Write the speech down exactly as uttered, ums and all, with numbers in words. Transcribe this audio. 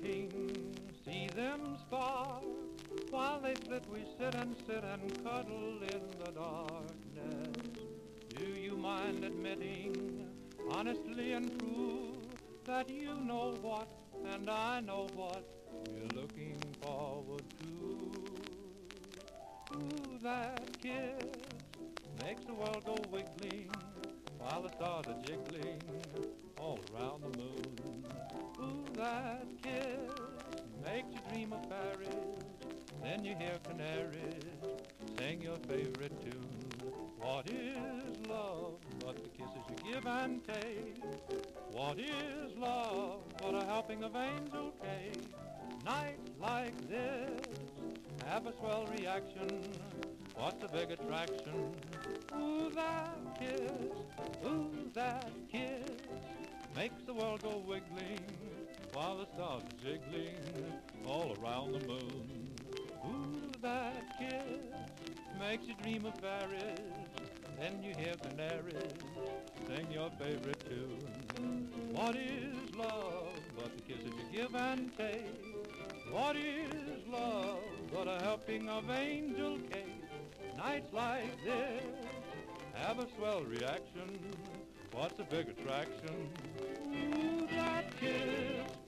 meeting, see them spark. While they split, we sit and sit and cuddle in the darkness. Do you mind admitting, honestly and true, that you know what and I know what you're looking forward to? Ooh, that kiss makes the world go wiggling while the stars are jiggling all around the moon. Ooh, that kiss makes you dream of Paris. Then you hear canaries sing your favorite tune. What is love but the kisses you give and take? What is love but a helping of angel cake? Nights like this have a swell reaction. What's the big attraction? Ooh, that kiss, ooh, that kiss makes the world go wiggling while the stars are jiggling all around the moon. Ooh, that kiss makes you dream of Paris. Then you hear canaries sing your favorite tune. What is love but the kisses you give and take? What is love but a helping of angel cake? Nights like this have a swell reaction. What's the big attraction? Ooh, that kiss